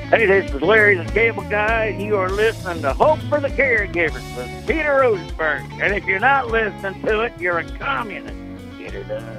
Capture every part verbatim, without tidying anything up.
Hey, this is Larry the Cable Guy, and you are listening to Hope for the Caregivers with Peter Rosenberg. And if you're not listening to it, you're a communist. Get her done.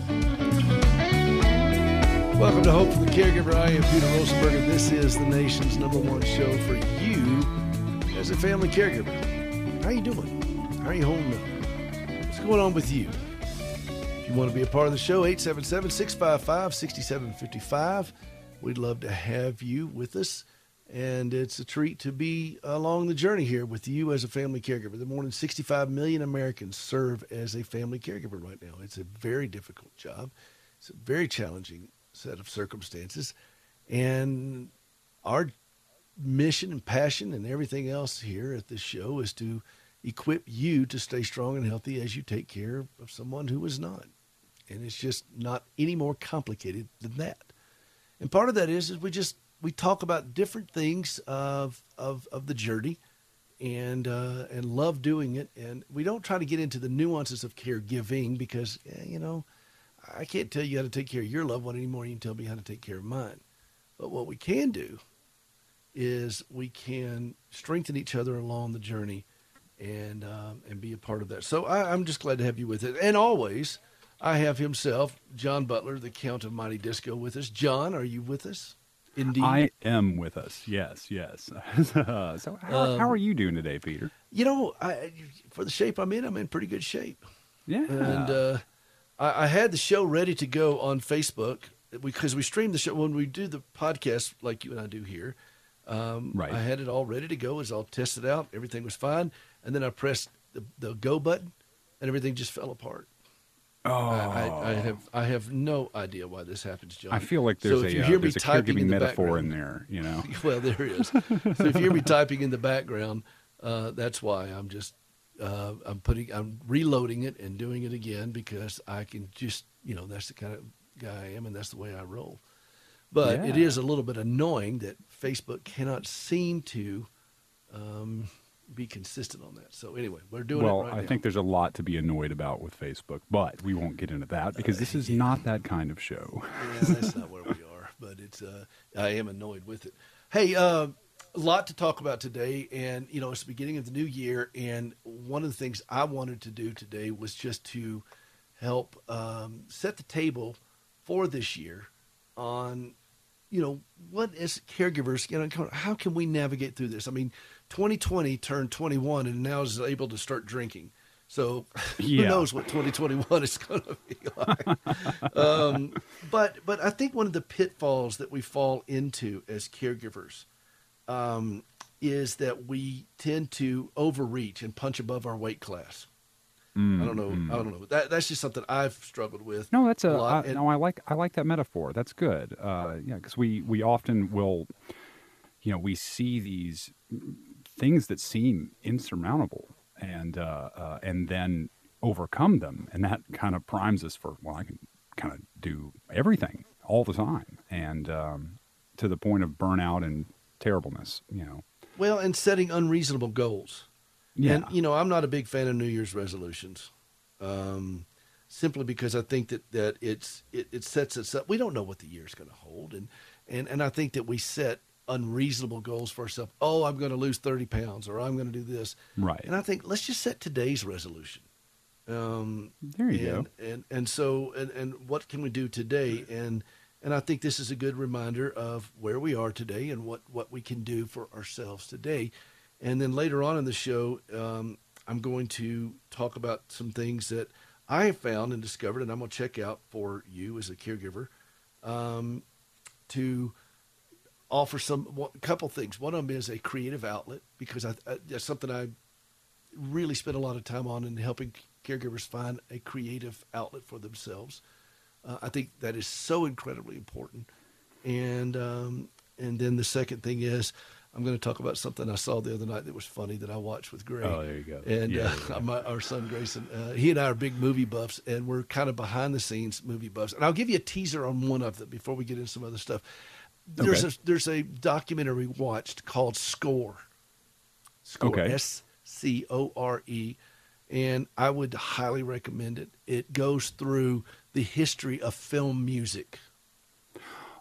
Welcome to Hope for the Caregiver. I am Peter Rosenberg, and this is the nation's number one show for you as a family caregiver. How you doing? How are you holding up? What's going on with you? If you want to be a part of the show, eight seven seven, six five five, six seven five five. We'd love to have you with us, and it's a treat to be along the journey here with you as a family caregiver. The more than sixty-five million Americans serve as a family caregiver right now. It's a very difficult job. It's a very challenging set of circumstances, and our mission and passion and everything else here at this show is to equip you to stay strong and healthy as you take care of someone who is not. And it's just not any more complicated than that. And part of that is, is we just, we talk about different things of, of, of the journey and, uh, and love doing it. And we don't try to get into the nuances of caregiving because, eh, you know, I can't tell you how to take care of your loved one anymore. You can tell me how to take care of mine. But what we can do is we can strengthen each other along the journey and, um, and be a part of that. So I, I'm just glad to have you with it. And always, I have himself, John Butler, the Count of Mighty Disco, with us. John, are you with us? Indeed. I am with us. Yes, yes. So how, um, how are you doing today, Peter? You know, I, for the shape I'm in, I'm in pretty good shape. Yeah. And uh, I, I had the show ready to go on Facebook because we stream the show. When we do the podcast like you and I do here, um, right. I had it all ready to go. It was all tested out. Everything was fine. And then I pressed the, the go button, and everything just fell apart. Oh, I, I, I have I have no idea why this happens, John. I feel like there's so if a, you uh, hear me there's a typing caregiving in the metaphor background, in there, you know. Well, there is. So if you hear me typing in the background, uh, that's why I'm just uh, I'm putting I'm reloading it and doing it again because I can just you know that's the kind of guy I am and that's the way I roll. But yeah. It is a little bit annoying that Facebook cannot seem to. Um, be consistent on that. So anyway, we're doing well, it right I now. think there's a lot to be annoyed about with Facebook, but we won't get into that because this is uh, yeah. not that kind of show. Yeah, that's not where we are, but it's, uh, I am annoyed with it. Hey, uh, a lot to talk about today, and, you know, it's the beginning of the new year, and one of the things I wanted to do today was just to help um, set the table for this year on, you know, what as caregivers, you know, how can we navigate through this? I mean, twenty twenty turned twenty-one and now is able to start drinking. So yeah. who knows what twenty twenty-one is going to be like. um, but but I think one of the pitfalls that we fall into as caregivers um, is that we tend to overreach and punch above our weight class. Mm, I don't know. mm. I don't know. That that's just something I've struggled with. No, that's a, a lot. I, And, no. I like I like that metaphor. That's good. Uh, yeah, because we we often will, you know, we see these things that seem insurmountable and uh, uh, and then overcome them, and that kind of primes us for well, I can kind of do everything all the time, and um, to the point of burnout and terribleness. You know. Well, and setting unreasonable goals. Yeah. And, you know, I'm not a big fan of New Year's resolutions, um, simply because I think that, that it's it, it sets us up. We don't know what the year's going to hold. And, and, and I think that we set unreasonable goals for ourselves. Oh, I'm going to lose thirty pounds or I'm going to do this. Right. And I think let's just set today's resolution. Um, there you and, go. And, and so and, and what can we do today? And and I think this is a good reminder of where we are today and what, what we can do for ourselves today. And then later on in the show, um, I'm going to talk about some things that I have found and discovered, and I'm going to check out for you as a caregiver um, to offer some a couple things. One of them is a creative outlet because I, I, that's something I really spend a lot of time on in helping caregivers find a creative outlet for themselves. Uh, I think that is so incredibly important. And um, and then the second thing is, I'm going to talk about something I saw the other night that was funny that I watched with Gray. Oh, there you go. And yeah, uh, yeah, yeah. my, our son Grayson, uh, he and I are big movie buffs, and we're kind of behind the scenes movie buffs. And I'll give you a teaser on one of them before we get into some other stuff. There's Okay. a there's a documentary we watched called Score. Score, Okay. S C O R E, and I would highly recommend it. It goes through the history of film music.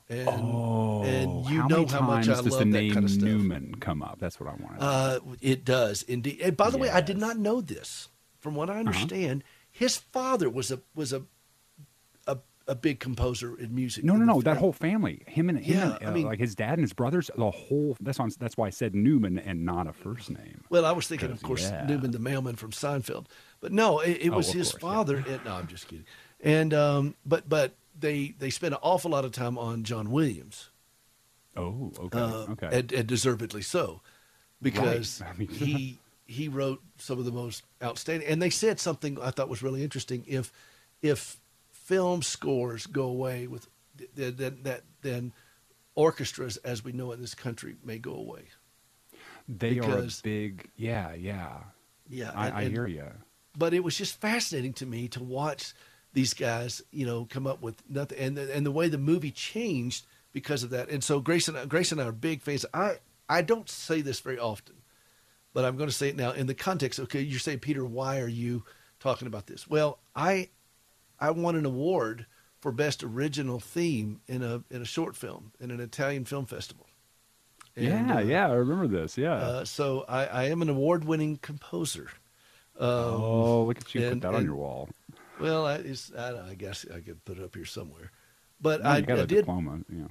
And Oh, and you how know many how times much I does love the that name kind of stuff. Newman come up? That's what I want. Uh, it does indeed. And by the way, I did Yes. not know this. From what I Uh-huh. understand, his father was a was a a, a big composer in music. No, in no, the no. That fam- whole family, him and him, Yeah, and, I uh, mean- like his dad and his brothers, the whole. That's on. That's why I said Newman and not a first name. Well, I was thinking, of 'Cause, course, yeah. Newman the mailman from Seinfeld, but no, it, it Oh, was of his course, yeah. father. And, no, I'm just kidding. And um, but but they they spent an awful lot of time on John Williams, Oh, okay, uh, okay. and, and deservedly so, because Right. I mean- he he wrote some of the most outstanding. And they said something I thought was really interesting. If if film scores go away with then then that then orchestras as we know it in this country may go away. They because- are a big. Yeah, yeah. Yeah, I, and- I and- hear you. but it was just fascinating to me to watch these guys, you know, come up with nothing, and the, and the way the movie changed because of that. And so Grace and Grace and I are big fans. I I don't say this very often, but I'm going to say it now in the context. Okay, you're saying, Peter, why are you talking about this? Well, I I won an award for best original theme in a in a short film in an Italian film festival. And, yeah, uh, yeah. I remember this. Yeah. Uh, so I, I am an award-winning composer. Um, oh, look at you! and- Put that on and- your wall. Well, I, it's, I, I guess I could put it up here somewhere, but No, I, you got I a did. diploma. Yeah.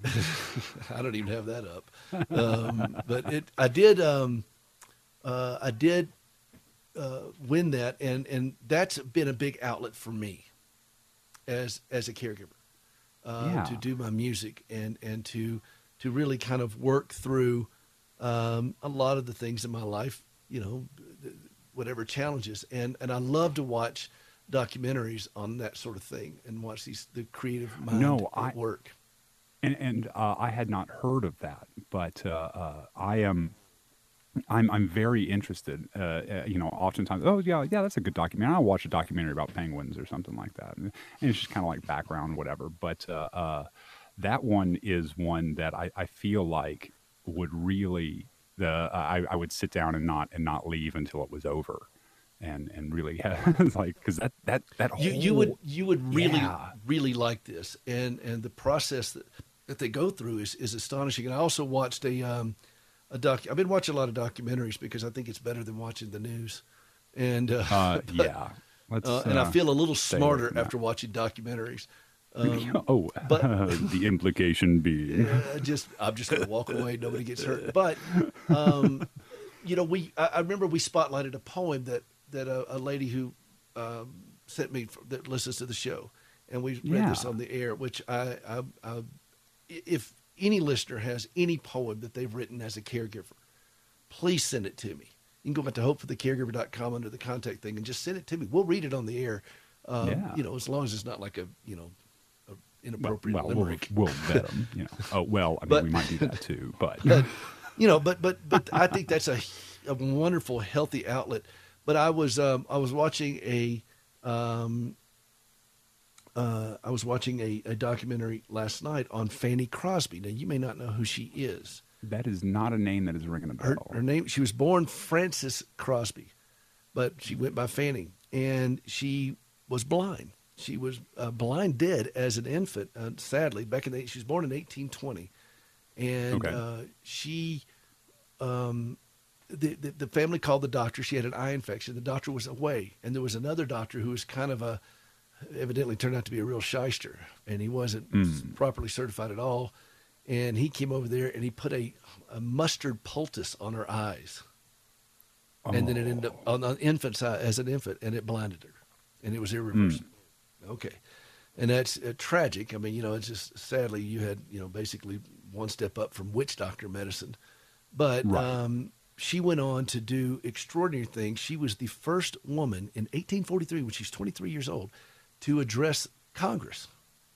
I don't even have that up, um, but it. I did. Um, uh, I did uh, win that, and and that's been a big outlet for me as as a caregiver uh, Yeah. to do my music and and to to really kind of work through um, a lot of the things in my life, you know, th- whatever challenges, and and I love to watch documentaries on that sort of thing and watch these the creative mind No, at I- work. And and uh, I had not heard of that, but uh, uh, I am. I'm I'm very interested. Uh, uh, you know, oftentimes, oh yeah, yeah, that's a good documentary. I'll watch a documentary about penguins or something like that, and, and it's just kind of like background, whatever. But uh, uh, that one is one that I, I feel like would really the I, I would sit down and not and not leave until it was over, and and really like because that that that You whole, you would you would really Yeah. really like this, and and the process that, that they go through is is astonishing. And I also watched a um, a doc. I've been watching a lot of documentaries because I think it's better than watching the news, and uh, uh, but, yeah. Let's, uh, and I uh, feel a little stay away smarter from that. after watching documentaries. Um, oh, but- the implication being. Uh, just I'm just going to walk away. Nobody gets hurt. But um, you know, we I, I remember we spotlighted a poem that that a, a lady who um, sent me for, that listens to the show, and we read this Yeah. on the air. Which I, I, I if any listener has any poem that they've written as a caregiver, please send it to me. You can go back to hope for the caregiver dot com under the contact thing and just send it to me. We'll read it on the air. Um, Yeah. You know, as long as it's not like a you know a Well, inappropriate well we'll, limerick. we'll vet them. You know. Oh well, I mean, But- we might do that too, but but you know, but but but I think that's a, a wonderful, healthy outlet. But I was um, I was watching a um, uh, I was watching a, a documentary last night on Fanny Crosby. Now you may not know who she is. that is not a name that is ringing a Her, bell. her name she was born Frances Crosby, but she went by Fanny, and she was blind. She was uh, blind dead as an infant. Uh, sadly, back in the she was born in eighteen twenty, and Okay. uh, she, um, the, the the family called the doctor. She had an eye infection. The doctor was away, and there was another doctor who was kind of a, evidently turned out to be a real shyster, and he wasn't Mm. properly certified at all. And he came over there and he put a, a mustard poultice on her eyes, and then it ended up Oh. on the infant's eye as an infant, and it blinded her, and it was irreversible. Hmm. Okay, and that's uh, tragic. I mean, you know, it's just sadly you had you know basically one step up from witch doctor medicine, but Right. um, she went on to do extraordinary things. She was the first woman in eighteen forty-three, when she's twenty-three years old, to address Congress.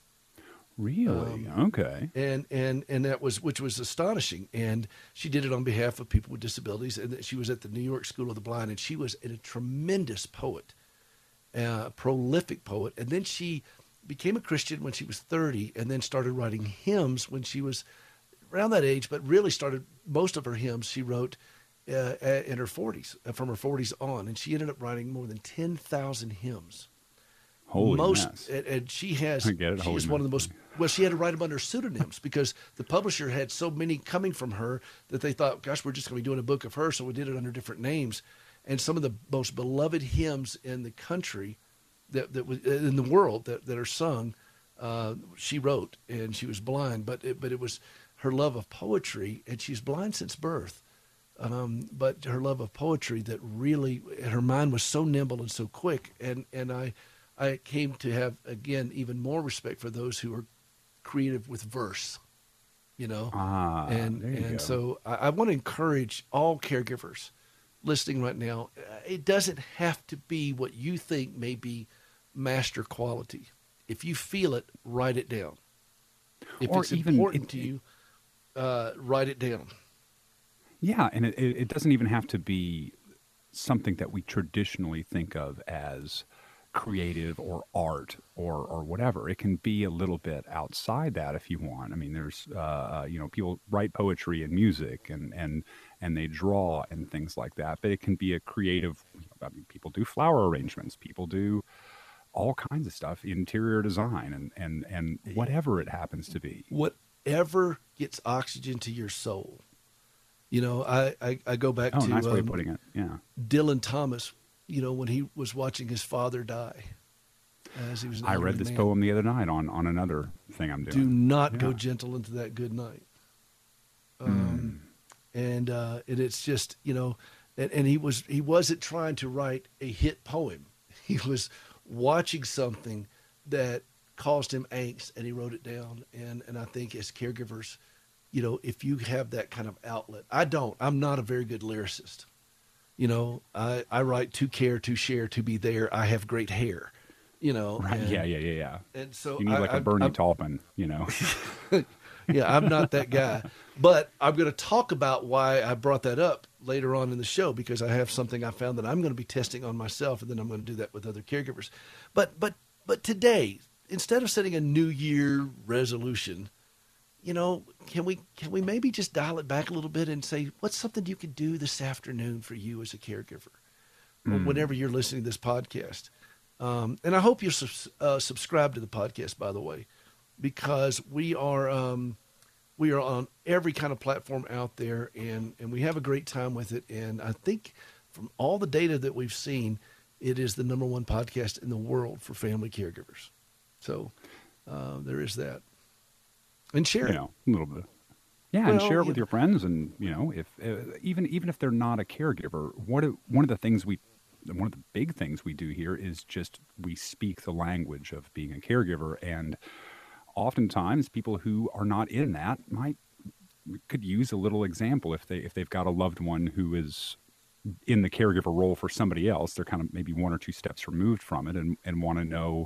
Really? um, Okay. and and and that was which was astonishing. And she did it on behalf of people with disabilities. And she was at the New York School of the Blind, and she was a tremendous poet, uh, prolific poet. And then she became a Christian when she was thirty, and then started writing hymns when she was around that age. But really started most of her hymns she wrote uh, in her forties, from her forties on, and she ended up writing more than ten thousand hymns. Holy most mess. and, and she has I get it, she holy is one of the mess. most well, she had to write them under pseudonyms because the publisher had so many coming from her that they thought, gosh, we're just going to be doing a book of her. So we did it under different names. And some of the most beloved hymns in the country that, that was in the world that, that are sung, uh, she wrote, and she was blind, but it, but it was her love of poetry, and she's blind since birth. Um, but her love of poetry that really, her mind was so nimble and so quick. And, and I, I came to have, again, even more respect for those who are creative with verse, you know? Ah, and, there you and go. so I, I want to encourage all caregivers listening right now. It doesn't have to be what you think may be master quality. If you feel it, write it down. If Or it's even important it- to you, uh, write it down. Yeah, and it, it it doesn't even have to be something that we traditionally think of as creative or art or or whatever. It can be a little bit outside that if you want. I mean, there's uh, you know, people write poetry and music and and and they draw and things like that. But it can be a creative. I mean, people do flower arrangements. People do all kinds of stuff, interior design, and and and whatever it happens to be. Whatever gets oxygen to your soul. You know, I, I, I go back Oh, to nice way um, of putting it. Yeah. Dylan Thomas, you know, when he was watching his father die as he was an I read elderly this man. poem the other night on on another thing I'm doing. Do not go Yeah. gentle into that good night. Um, And uh, and it's just, you know, and, and he was he wasn't trying to write a hit poem. He was watching something that caused him angst, and he wrote it down. And and I think as caregivers, you know, if you have that kind of outlet, I don't. I'm not a very good lyricist. You know, I, I write to care, to share, to be there. I have great hair. You know, Right. and, Yeah, yeah, yeah, yeah. and so You need I, like I, a Bernie I'm- Taupin, you know. yeah, I'm not that guy. But I'm going to talk about why I brought that up later on in the show, because I have something I found that I'm going to be testing on myself, and then I'm going to do that with other caregivers. But but but today, instead of setting a New Year resolution, you know, can we can we maybe just dial it back a little bit and say, what's something you could do this afternoon for you as a caregiver, or Mm. whenever you're listening to this podcast? Um, and I hope you subs- uh, subscribe to the podcast, by the way, because we are um, we are on every kind of platform out there, and, and we have a great time with it. And I think from all the data that we've seen, it is the number one podcast in the world for family caregivers. So uh, there is that. And share You it. know, a little bit. Yeah, and Well, share it yeah. with your friends, and you know, if uh, even even if they're not a caregiver, what do- one of the things we, one of the big things we do here is just we speak the language of being a caregiver, and oftentimes people who are not in that might could use a little example if they if they've got a loved one who is in the caregiver role for somebody else. They're kind of maybe one or two steps removed from it, and and want to know,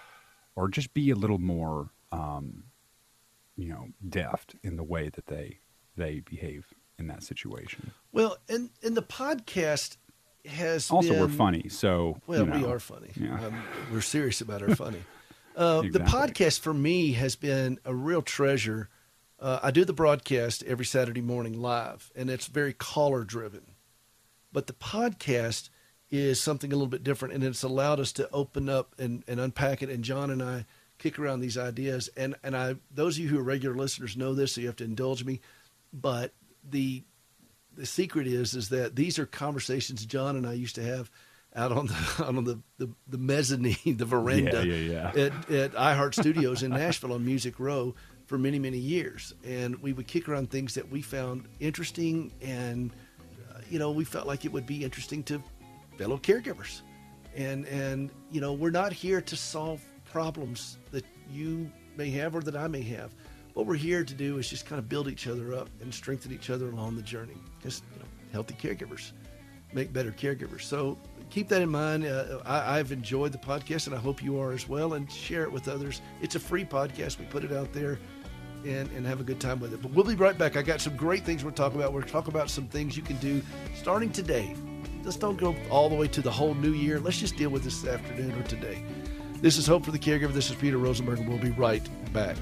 or just be a little more. Um, you know, deft in the way that they they behave in that situation. Well, and, and the podcast has Also, been, we're funny, so Well, you know, we are funny. Yeah. Um, we're serious about our funny. Uh, The Exactly. podcast for me has been a real treasure. Uh, I do the broadcast every Saturday morning live, and it's very caller driven. But the podcast is something a little bit different, and it's allowed us to open up and, and unpack it. And John and I kick around these ideas. And, and I, those of you who are regular listeners know this, so you have to indulge me. But the the secret is is that these are conversations John and I used to have out on the out on the, the, the mezzanine, the veranda Yeah, yeah, yeah. at, at iHeart Studios in Nashville on Music Row for many, many years. And we would kick around things that we found interesting, and, uh, you know, we felt like it would be interesting to fellow caregivers. And, and, you know, we're not here to solve problems that you may have or that I may have. What we're here to do is just kind of build each other up and strengthen each other along the journey. Because, you know, healthy caregivers make better caregivers. So keep that in mind. Uh, I, I've enjoyed the podcast, and I hope you are as well. And share it with others. It's a free podcast. We put it out there, and, and have a good time with it. But we'll be right back. I got some great things we're talking about. We're talking about some things you can do starting today. Let's don't go all the way to the whole new year. Let's just deal with this afternoon or today. This is Hope for the Caregiver. This is Peter Rosenberg, and we'll be right back.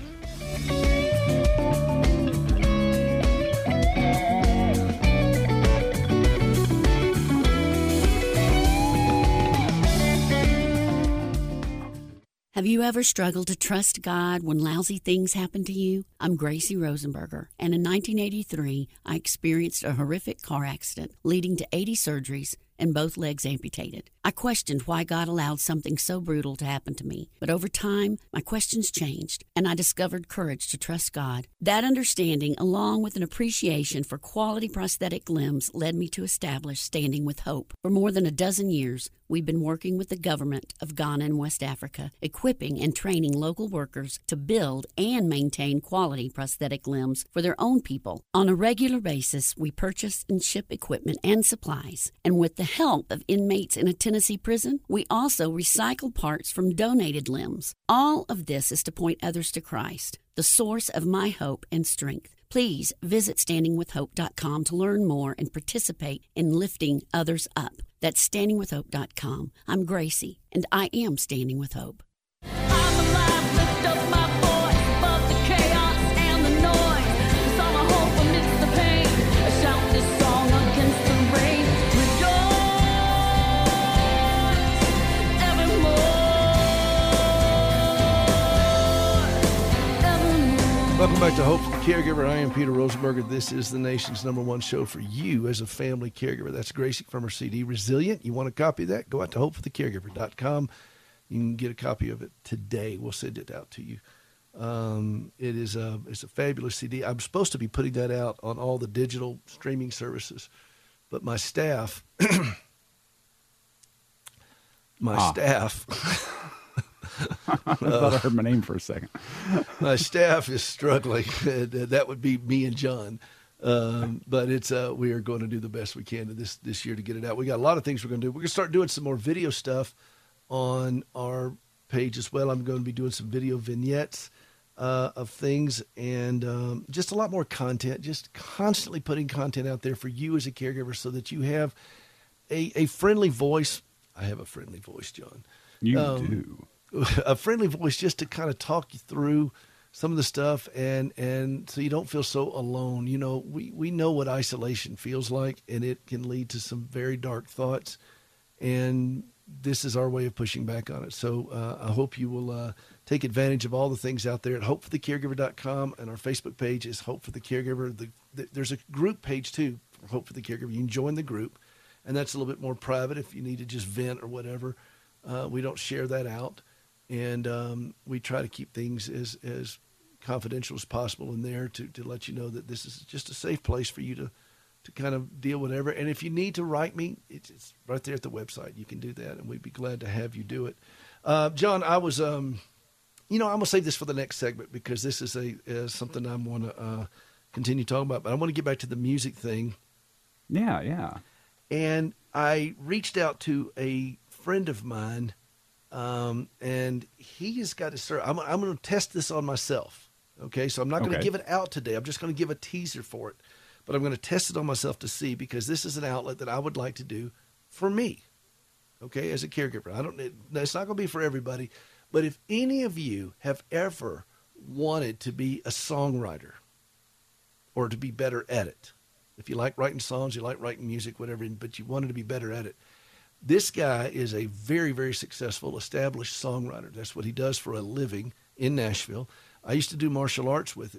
Have you ever struggled to trust God when lousy things happen to you? I'm Gracie Rosenberger, and in nineteen eighty-three, I experienced a horrific car accident leading to eighty surgeries and both legs amputated. I questioned why God allowed something so brutal to happen to me, but over time, my questions changed, and I discovered courage to trust God. That understanding, along with an appreciation for quality prosthetic limbs, led me to establish Standing with Hope. For more than a dozen years, we've been working with the government of Ghana and West Africa, equipping and training local workers to build and maintain quality prosthetic limbs for their own people. On a regular basis, we purchase and ship equipment and supplies, and with the help of inmates in a Tennessee prison, we also recycle parts from donated limbs. All of this is to point others to Christ, the source of my hope and strength. Please visit standing with hope dot com to learn more and participate in lifting others up. That's standing with hope dot com. I'm Gracie, and I am Standing with Hope. I'm alive, lift up my voice above the chaos and the noise. It's all my hope amidst the pain. I shout this song against the rain. Rejoice evermore, evermore. Welcome back to Hope for the Caregiver. I am Peter Rosenberger. This is the nation's number one show for you as a family caregiver. That's Gracie from her C D, Resilient. You want a copy of that? Go out to hope for the caregiver dot com. You can get a copy of it today. We'll send it out to you. Um, it is a, it's a fabulous C D. I'm supposed to be putting that out on all the digital streaming services, but my staff, my Ah. staff, I thought I heard my name for a second. my staff is struggling. That would be me and John. Um, but it's uh, we are going to do the best we can this this year to get it out. We got a lot of things we're going to do. We're going to start doing some more video stuff on our page as well. I'm going to be doing some video vignettes uh, of things and um, just a lot more content. Just constantly putting content out there for you as a caregiver, so that you have a a friendly voice. I have a friendly voice, John. You Um, do. A friendly voice just to kind of talk you through some of the stuff, and and so you don't feel so alone. You know, we we know what isolation feels like, and it can lead to some very dark thoughts, and this is our way of pushing back on it. So uh, I hope you will uh, take advantage of all the things out there at hope for the caregiver dot com, and our Facebook page is Hope for the Caregiver. The, the, there's a group page too for Hope for the Caregiver. You can join the group, and that's a little bit more private if you need to just vent or whatever. Uh, we don't share that out. And um, we try to keep things as, as confidential as possible in there to, to let you know that this is just a safe place for you to, to kind of deal with whatever. And if you need to write me, it's, it's right there at the website. You can do that, and we'd be glad to have you do it. Uh, John, I was, um, you know, I'm going to save this for the next segment because this is a uh, something I want to uh, continue talking about. But I want to get back to the music thing. Yeah, yeah. And I reached out to a friend of mine, Um, and he has got to start. I'm, I'm going to test this on myself. Okay. So I'm not going to Okay. give it out today. I'm just going to give a teaser for it, but I'm going to test it on myself to see, because this is an outlet that I would like to do for me. Okay. As a caregiver, I don't, it, it's not going to be for everybody, but if any of you have ever wanted to be a songwriter or to be better at it, if you like writing songs, you like writing music, whatever, but you wanted to be better at it, this guy is a very, very successful, established songwriter. That's what he does for a living in Nashville. I used to do martial arts with him.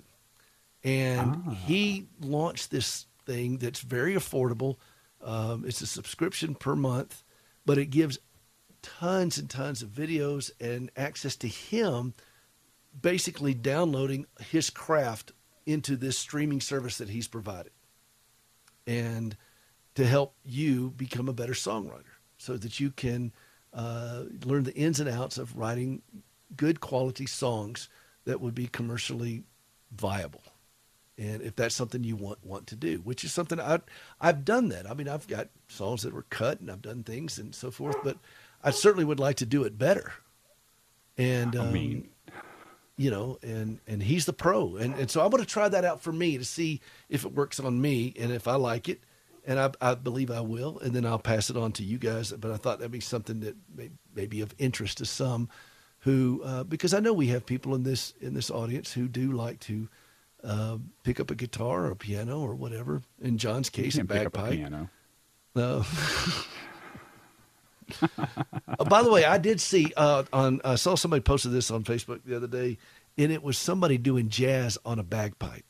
And Ah. he launched this thing that's very affordable. Um, it's a subscription per month, but it gives tons and tons of videos and access to him basically downloading his craft into this streaming service that he's provided, and to help you become a better songwriter, so that you can uh, learn the ins and outs of writing good quality songs that would be commercially viable. And if that's something you want want to do, which is something I, I've done that. I mean, I've got songs that were cut, and I've done things and so forth, but I certainly would like to do it better. And, um, I mean, you know, and, and he's the pro. And, and so I'm going to try that out for me to see if it works on me and if I like it. And I, I believe I will, and then I'll pass it on to you guys. But I thought that'd be something that may, may be of interest to some who, uh, because I know we have people in this in this audience who do like to uh, pick up a guitar or a piano or whatever. In John's you case, a can't pick up a bagpipe. piano. No. Uh, by the way, I did see uh, on I saw somebody posted this on Facebook the other day, and it was somebody doing jazz on a bagpipe.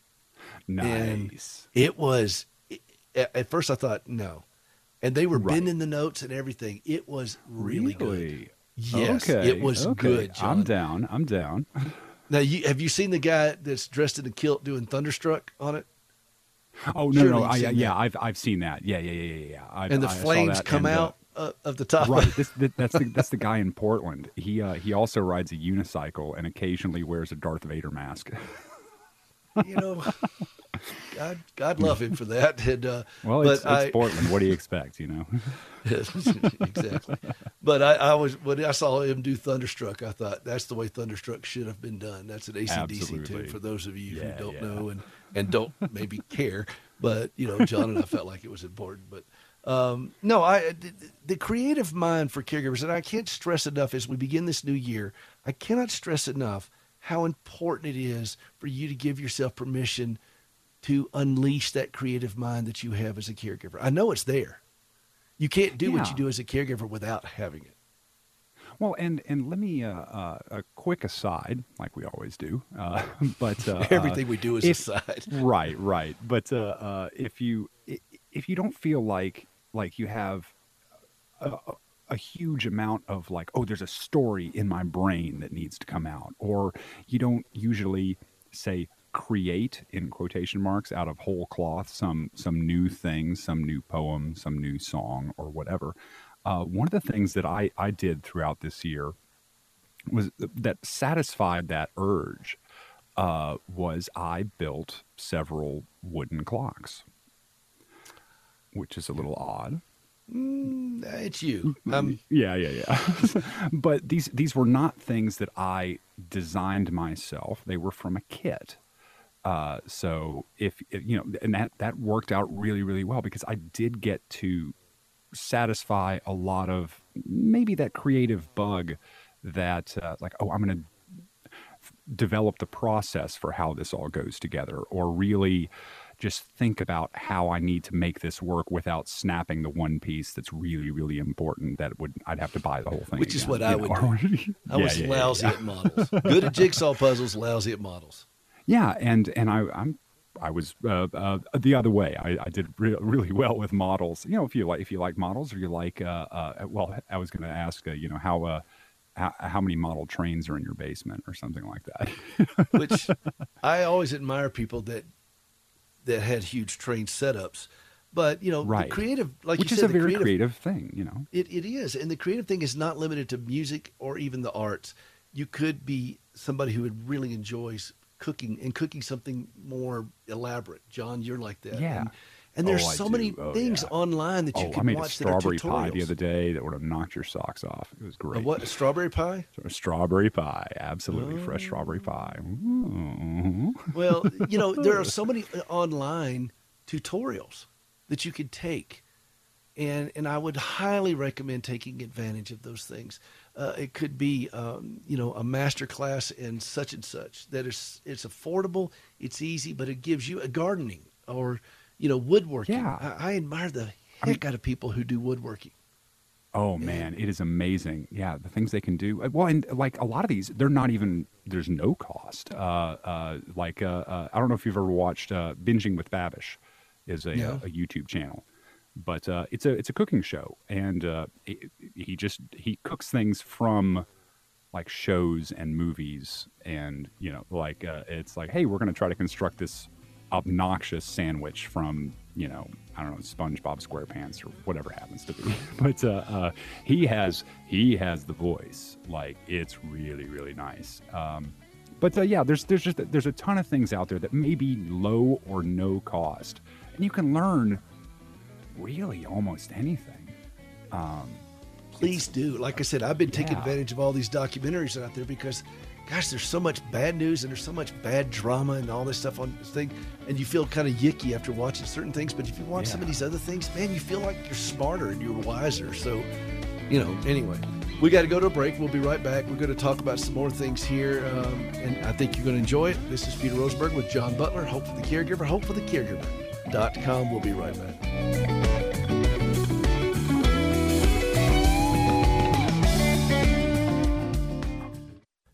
And Nice. it was at at first I thought no, and they were Right. bending the notes and everything. It was really, good. Really? Yes, Okay. it was okay. good. John. I'm down. I'm down. Now, you, have you seen the guy that's dressed in a kilt doing Thunderstruck on it? Oh no, Surely no, you've I, seen yeah, that. I've I've seen that. Yeah, yeah, yeah, yeah, yeah. I've, And the I saw flames that, come and, uh, out uh, of the top. Right. This, that, that's the that's the guy in Portland. He uh, he also rides a unicycle and occasionally wears a Darth Vader mask. You know, God, God love him for that. And, uh, Well, but it's, it's I, Portland. What do you expect? You know. exactly. But I, I was when I saw him do Thunderstruck, I thought that's the way Thunderstruck should have been done. That's an A C D C tune Absolutely. for those of you Yeah, who don't yeah. know and and don't maybe care. But you know, John and I felt like it was important. But um, no, I the, the creative mind for caregivers, and I can't stress enough as we begin this new year. I cannot stress enough how important it is for you to give yourself permission to unleash that creative mind that you have as a caregiver. I know it's there. You can't do what Yeah. you do as a caregiver without having it. Well, and and let me uh, uh, a quick aside, like we always do. Uh, but uh, Everything uh, we do is if- aside. Right, right. But uh, uh, if you i- if you don't feel like like you have a, a- a huge amount of like, oh, there's a story in my brain that needs to come out, or you don't usually say create in quotation marks out of whole cloth some some new thing, some new poem, some new song, or whatever. Uh, one of the things that I I did throughout this year was that satisfied that urge uh, was I built several wooden clocks, which is a little odd. Mm, it's you. Um, Yeah, yeah, yeah. But these these were not things that I designed myself. They were from a kit. Uh, so if, if you know, and that that worked out really, really well because I did get to satisfy a lot of maybe that creative bug that uh, like, oh, I'm going to f- develop the process for how this all goes together, or really just think about how I need to make this work without snapping the one piece that's really, really important that would I'd have to buy the whole thing. Which is again, what you I know, would or- I Yeah, was yeah, yeah, lousy yeah. at models. Good at jigsaw puzzles, lousy at models. Yeah, and and I I'm I was uh, uh, the other way. I, I did re- really well with models. You know, if you like if you like models, or you like uh, uh well, I was going to ask uh, you know how uh how, how many model trains are in your basement or something like that. Which I always admire people that that had huge train setups. But you know, Right. the creative, like Which you is said, a the very creative, creative thing, you know. It, it is. And the creative thing is not limited to music or even the arts. You could be somebody who would really enjoys cooking and cooking something more elaborate. John, you're like that. Yeah. And, and there's Oh, I so many do. Oh, things yeah. online that you Oh, can I made a watch that are strawberry tutorials. pie the other day that would have knocked your socks off. It was A great. what? Strawberry pie? A strawberry pie, absolutely fresh Oh. strawberry pie. Ooh. Well, you know, there are so many uh, online tutorials that you could take. And and I would highly recommend taking advantage of those things. Uh, it could be, um, you know, a master class in such and such that is it's affordable, it's easy, but it gives you a gardening or, you know, woodworking. Yeah. I, I admire the I mean- heck out of people who do woodworking. Oh man, it is amazing. Yeah, the things they can do. Uh, Well, and like a lot of these, they're not even. There's no cost. Uh, uh, like uh, uh, I don't know if you've ever watched uh, Binging with Babish, is a, No. a YouTube channel, but uh, it's a it's a cooking show, and uh, he, he just he cooks things from like shows and movies, and you know, like uh, it's like, hey, we're going to try to construct this obnoxious sandwich from, you know, I don't know, SpongeBob SquarePants or whatever happens to be. But uh, uh, he has he has the voice. Like, it's really, really nice. Um, but uh, yeah, there's there's just there's a ton of things out there that may be low or no cost, and you can learn really almost anything. Um, Please do. Like I said, I've been taking Yeah. advantage of all these documentaries out there because, gosh, there's so much bad news and there's so much bad drama and all this stuff on this thing, and you feel kind of yicky after watching certain things. But if you watch some of Yeah. these other things, man, you feel like you're smarter and you're wiser. So, you know, anyway, we got to go to a break. We'll be right back. We're going to talk about some more things here, um, and I think you're going to enjoy it. This is Peter Rosenberg with John Butler, Hope for the Caregiver, hope for the caregiver dot com. We'll be right back.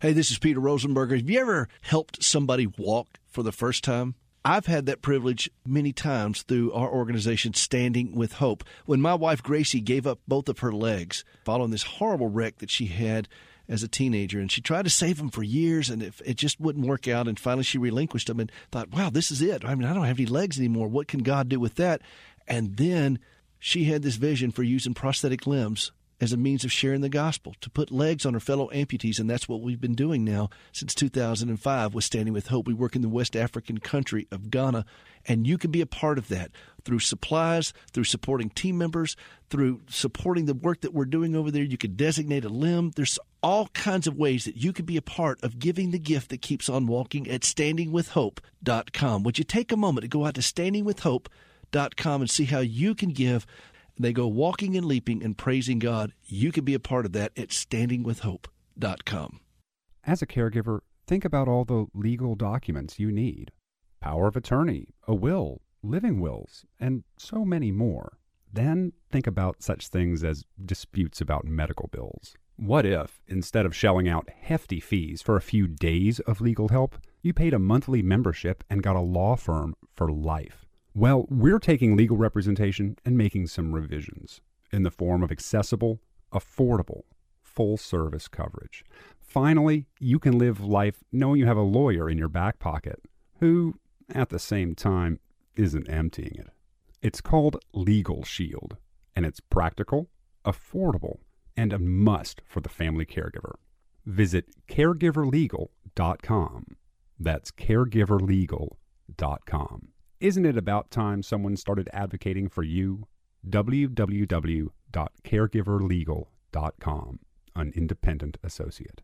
Hey, this is Peter Rosenberger. Have you ever helped somebody walk for the first time? I've had that privilege many times through our organization, Standing with Hope. When my wife, Gracie, gave up both of her legs following this horrible wreck that she had as a teenager, and she tried to save them for years, and it, it just wouldn't work out, and finally she relinquished them and thought, wow, this is it. I mean, I don't have any legs anymore. What can God do with that? And then she had this vision for using prosthetic limbs as a means of sharing the gospel, to put legs on her fellow amputees, and that's what we've been doing now since two thousand five with Standing with Hope. We work in the West African country of Ghana, and you can be a part of that through supplies, through supporting team members, through supporting the work that we're doing over there. You could designate a limb. There's all kinds of ways that you could be a part of giving the gift that keeps on walking at standing with hope dot com. Would you take a moment to go out to standing with hope dot com and see how you can give? They go walking and leaping and praising God. You can be a part of that at standing with hope dot com. As a caregiver, think about all the legal documents you need. Power of attorney, a will, living wills, and so many more. Then think about such things as disputes about medical bills. What if, instead of shelling out hefty fees for a few days of legal help, you paid a monthly membership and got a law firm for life? Well, we're taking legal representation and making some revisions in the form of accessible, affordable, full-service coverage. Finally, you can live life knowing you have a lawyer in your back pocket who, at the same time, isn't emptying it. It's called Legal Shield, and it's practical, affordable, and a must for the family caregiver. Visit caregiver legal dot com. That's caregiver legal dot com. Isn't it about time someone started advocating for you? w w w dot caregiver legal dot com, an independent associate.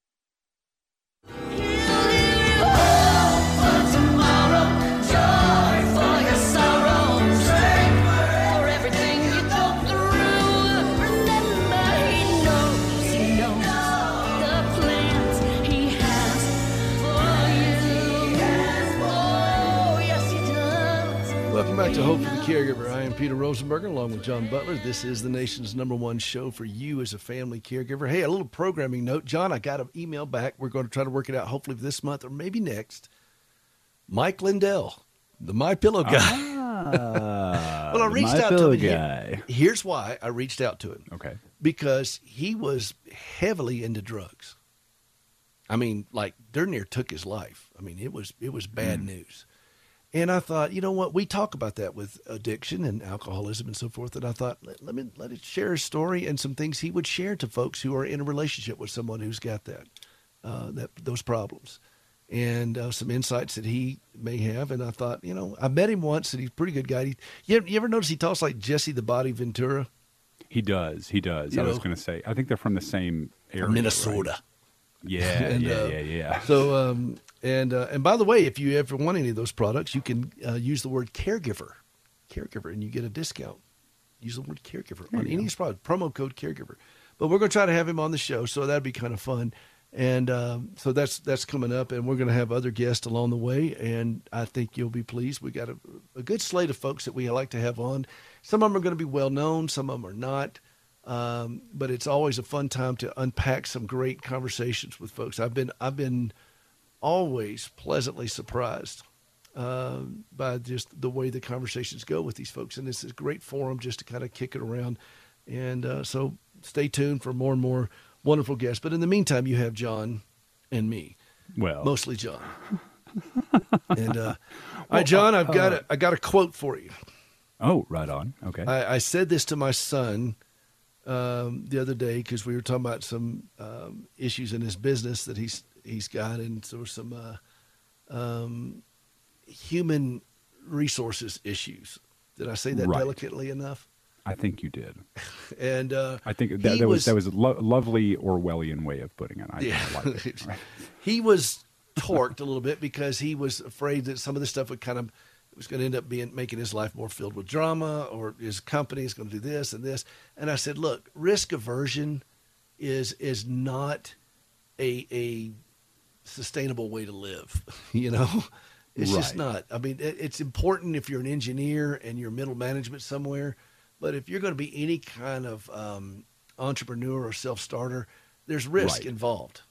Welcome back to Hope for the Caregiver. I am Peter Rosenberger along with John Butler. This is the nation's number one show for you as a family caregiver. Hey, a little programming note. John, I got an email back. We're going to try to work it out hopefully this month or maybe next. Mike Lindell, the My Pillow guy. Ah, well, I reached My out Pillow to him. guy. Here- Here's why I reached out to him. Okay. Because he was heavily into drugs. I mean, like, darn near took his life. I mean, it was it was bad mm. news. And I thought, you know what? We talk about that with addiction and alcoholism and so forth. And I thought, let, let me let it share his story and some things he would share to folks who are in a relationship with someone who's got that, uh, that those problems, and uh, some insights that he may have. And I thought, you know, I met him once, and he's a pretty good guy. He, you, ever, you ever notice he talks like Jesse the Body Ventura? He does. He does. You I know, was going to say, I think they're from the same area. From Minnesota. Right? Yeah, and, yeah, uh, yeah, yeah. So, um, and uh, and by the way, if you ever want any of those products, you can uh, use the word caregiver, caregiver, and you get a discount. Use the word caregiver There on you any go. of these products, promo code caregiver. But we're going to try to have him on the show, so that'd be kind of fun. And um, so that's that's coming up, and we're going to have other guests along the way, and I think you'll be pleased. We got a, a good slate of folks that we like to have on. Some of them are going to be well known, some of them are not. Um, but it's always a fun time to unpack some great conversations with folks. I've been I've been always pleasantly surprised uh, by just the way the conversations go with these folks, and it's a great forum just to kind of kick it around. And uh, so stay tuned for more and more wonderful guests. But in the meantime, you have John and me, Well, mostly John. and uh, all right, John, I've got a, I got a quote for you. oh, right on. Okay. I, I said this to my son um, the other day because we were talking about some um, issues in his business that he's he's got, and there were some uh, um, human resources issues. Did I say that Right. delicately enough? I think you did. And uh, I think that, he that was, that was a lo- lovely Orwellian way of putting it. I, Yeah. I like it. Right. he was torqued a little bit because he was afraid that some of this stuff would kind of it was going to end up being making his life more filled with drama, or his company is going to do this and this. And I said, look, risk aversion is is not a a sustainable way to live. You know, it's just Right. not. I mean, it, it's important if you're an engineer and you're middle management somewhere, but if you're going to be any kind of um, entrepreneur or self starter, there's risk Right. involved.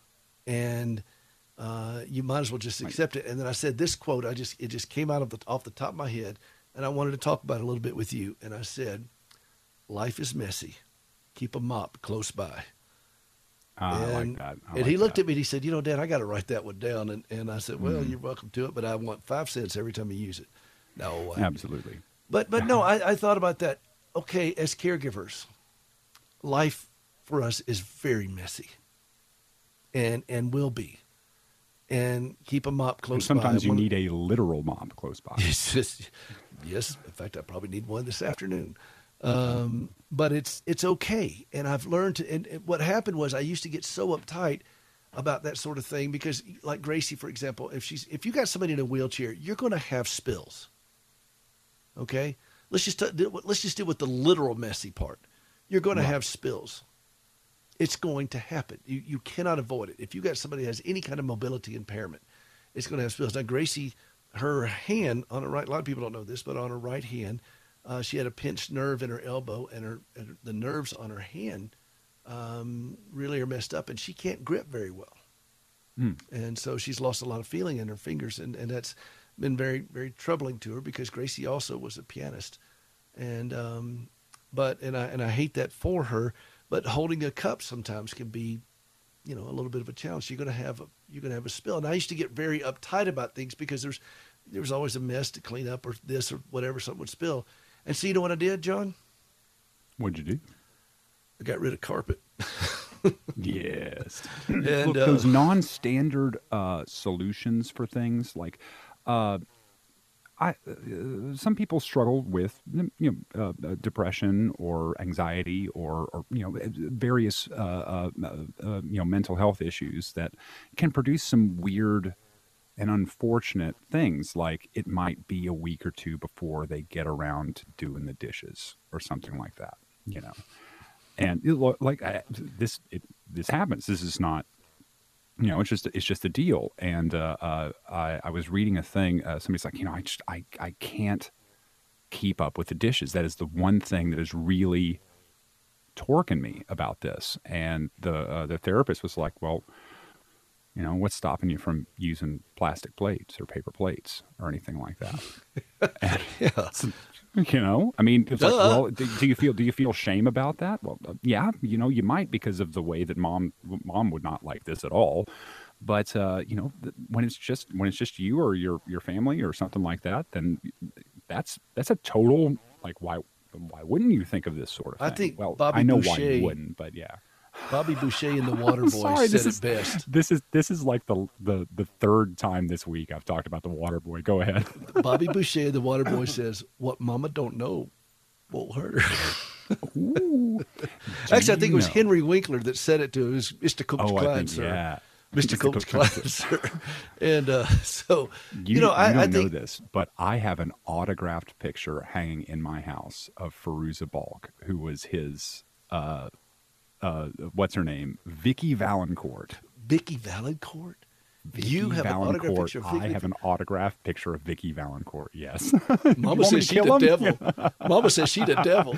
and uh, you might as well just accept it. And then I said this quote. I just it just came out of the off the top of my head, and I wanted to talk about it a little bit with you. And I said, "Life is messy. Keep a mop close by." Uh, I and, like that. I and like he looked that. at me and he said, "You know, Dad, I got to write that one down." And and I said, "Well, Mm. you're welcome to it, but I want five cents every time you use it." No, I, Absolutely. But but no, I, I thought about that. Okay, as caregivers, life for us is very messy, and and will be, and keep a mop close And sometimes by. you One- need a literal mop close by. It's just, yes, in fact, I probably need one this afternoon. Um, but it's it's okay, and I've learned to. And, and what happened was I used to get so uptight about that sort of thing because, like Gracie, for example, if she's if you got somebody in a wheelchair, you're going to have spills. Okay, let's just let's just deal with the literal messy part. You're going to Right. have spills. It's going to happen. You you cannot avoid it. If you got somebody who has any kind of mobility impairment, it's going to have spills. Now, Gracie, her hand on her right, a lot of people don't know this, but on her right hand, uh, she had a pinched nerve in her elbow, and her and the nerves on her hand um, really are messed up, and she can't grip very well. Mm. And so she's lost a lot of feeling in her fingers, and, and that's been very, very troubling to her because Gracie also was a pianist. And um, but and I and I hate that for her. But holding a cup sometimes can be, you know, a little bit of a challenge. You're going to have a you're going to have a spill. And I used to get very uptight about things because there's there was always a mess to clean up or this or whatever, something would spill. And so you know what I did, John? What'd you do? I got rid of carpet. Yes. And, Look, uh, those non-standard uh, solutions for things like, uh, I uh, some people struggle with you know uh, uh, depression or anxiety or, or you know various uh, uh, uh, you know mental health issues that can produce some weird and unfortunate things. Like it might be a week or two before they get around to doing the dishes or something like that. You know. And it, lo- like I, this, it, this happens. This is not, you know, it's just it's just a deal. And uh, uh, I, I was reading a thing. Uh, somebody's like, you know, I just I I can't keep up with the dishes. That is the one thing that is really torquing me about this. And the uh, the therapist was like, well, you know, what's stopping you from using plastic plates or paper plates or anything like that? And Yeah. it's, you know, I mean, it's like, Duh. well, do, do you feel do you feel shame about that? Well, uh, yeah, you know, you might because of the way that mom mom would not like this at all. But uh, you know, th- when it's just when it's just you or your your family or something like that, then that's that's a total like why why wouldn't you think of this sort of thing? I think well, Bobby I know Boucher- why you wouldn't, but yeah. Bobby Boucher and the Water Boy Sorry, said this it is best. this is this is like the, the the third time this week I've talked about the Water Boy. Go ahead. Bobby Boucher and the Water Boy says, "What Mama don't know won't hurt her." Ooh. Actually, I think it was Gino. Henry Winkler that said it to his Mister Coach Oh, I Klein, think sir. yeah. Mister Mister Coach Coach Klein, sir. And uh, so, You, you know, I, don't I know think this, but I have an autographed picture hanging in my house of Firuza Balk, who was his, uh, uh, what's her name? Vicky Valancourt. Vicky Valancourt. Vicky You have an autographed Valancourt. picture of I Vicky. have an autographed picture of Vicky Valancourt. Yes. Mama want me says to she the kill him? devil. Mama says she the devil.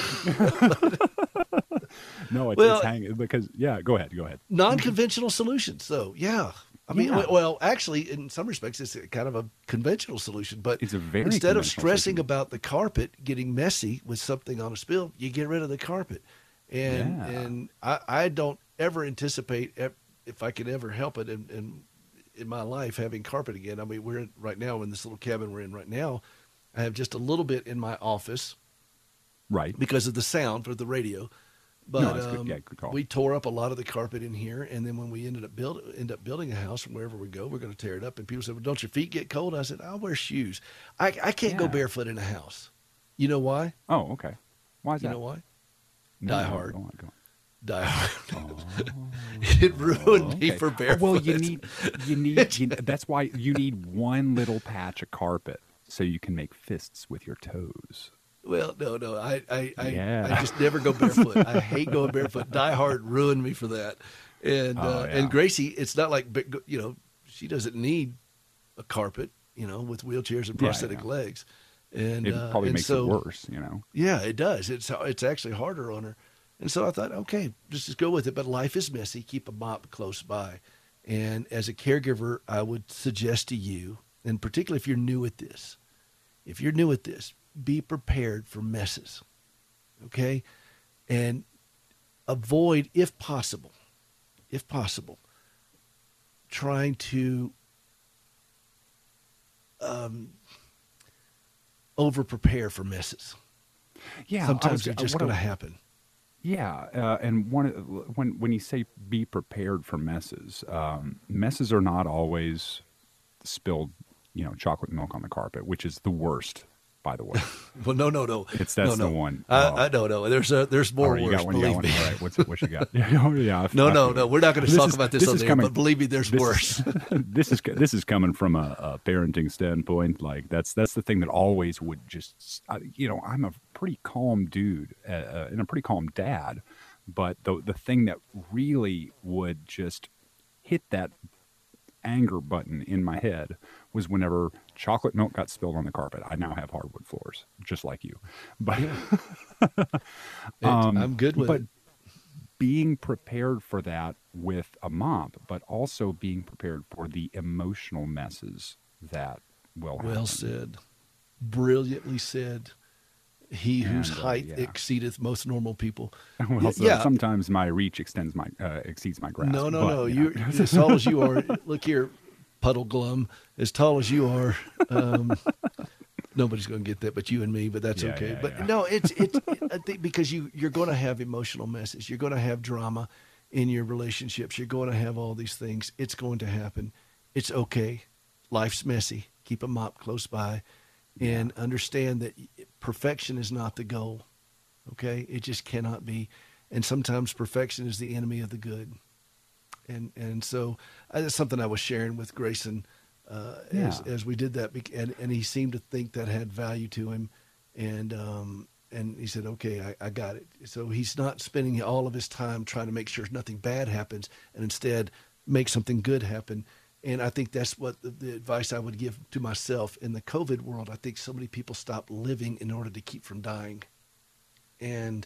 no, it's, Well- it's hanging because yeah. Go ahead. Go ahead. Non-conventional solutions, though. Yeah. I mean, Yeah. well, actually, in some respects, it's a kind of a conventional solution. But It's a very instead of conventional stressing solution. about the carpet getting messy with something on a spill, you get rid of the carpet. And Yeah. and I, I don't ever anticipate if, if I can ever help it in, in in my life having carpet again. I mean, we're in, right now in this little cabin we're in right now. I have just a little bit in my office Right. because of the sound for the radio. But No, that's good. um, Yeah, good call. we tore up a lot of the carpet in here, and then when we ended up build end up building a house, from wherever we go, we're going to tear it up. And people said, "Well, don't your feet get cold?" I said, "I'll wear shoes. I I can't go Yeah. barefoot in a house. You know why? Oh, okay. Why is You that? know why? No, Die no, Hard. Go on, go on. Die Hard. Oh. It ruined me Okay. for barefoot. Well, you need, you need, you, that's why you need one little patch of carpet so you can make fists with your toes. Well, no, no. I I, I, Yeah. I just never go barefoot. I hate going barefoot. Die Hard ruined me for that. And Oh, uh, yeah. and Gracie, it's not like big- you know, she doesn't need a carpet, you know, with wheelchairs and Yeah, prosthetic yeah. legs. And It uh, probably and makes so, it worse, you know. Yeah, it does. It's it's actually harder on her. And so I thought, okay, just just go with it. But life is messy. Keep a mop close by. And as a caregiver, I would suggest to you, and particularly if you're new at this, if you're new at this, be prepared for messes, okay? And avoid, if possible, if possible, trying to um, over-prepare for messes. Yeah, I Sometimes was- they're just what going to I- happen. Yeah, uh, and one when when you say be prepared for messes, um, messes are not always spilled, you know, chocolate milk on the carpet, which is the worst, by the way. Well, no, no, no. It's that's no, no. the one. I, Oh. I don't know. There's a, there's more All right, you worse. got one. You Believe got me. one. All right, what's what you got? Yeah, oh, yeah, I- No, I no, feel no. it. We're not going to This talk is- about this, this on is there. coming- But believe me, there's this worse. Is, this is this is coming from a, a parenting standpoint. Like that's that's the thing that always would just, I- you know, I'm a pretty calm dude uh, uh, and a pretty calm dad, but the the thing that really would just hit that anger button in my head was whenever chocolate milk got spilled on the carpet. I now have hardwood floors, just like you, but It- Um, I'm good with but it. being prepared for that with a mop, but also being prepared for the emotional messes that will happen. Well said. Brilliantly said. He whose And, uh, height yeah. exceedeth most normal people. Well, Yeah, so yeah. sometimes my reach extends my uh, exceeds my grasp. No, no, but, no. yeah. You're as tall as you are. Look here, Puddle Glum. As tall as you are, um, nobody's going to get that, but you and me. But that's Yeah, okay. yeah, but yeah. no, it's it's. I think because you you're going to have emotional messes. You're going to have drama in your relationships. You're going to have all these things. It's going to happen. It's okay. Life's messy. Keep a mop close by, and understand that perfection is not the goal. Okay, it just cannot be, and sometimes perfection is the enemy of the good. And and so uh, that's something I was sharing with Grayson uh, as Yeah. as we did that, bec- and and he seemed to think that had value to him, and um and he said, okay, I, I got it. So he's not spending all of his time trying to make sure nothing bad happens, and instead make something good happen. And I think that's what the, the advice I would give to myself in the COVID world. I think so many people stop living in order to keep from dying, and